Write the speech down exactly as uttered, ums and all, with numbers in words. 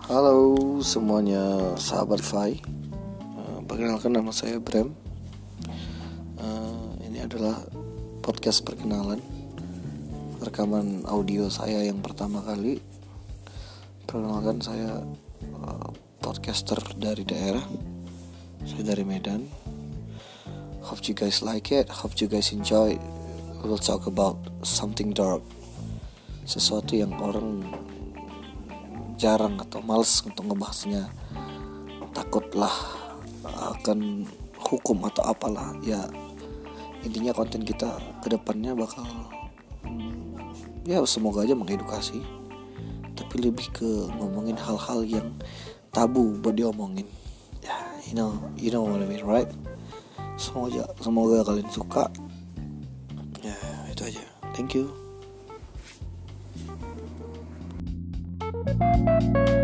Halo semuanya, sahabat Fai. uh, Perkenalkan, nama saya Bram. uh, Ini adalah podcast perkenalan, rekaman audio saya yang pertama kali. Perkenalkan, saya uh, podcaster dari daerah. Saya dari Medan. Hope you guys like it, hope you guys enjoy. We will talk about something dark, sesuatu yang orang jarang atau males untuk ngebahasnya, takutlah akan hukum atau apalah ya. Intinya konten kita kedepannya bakal ya semoga aja mengedukasi, tapi lebih ke ngomongin hal-hal yang tabu buat diomongin ya. You know, you know what I mean, right? Semoga semoga kalian suka ya. Itu aja, thank you. Thank you.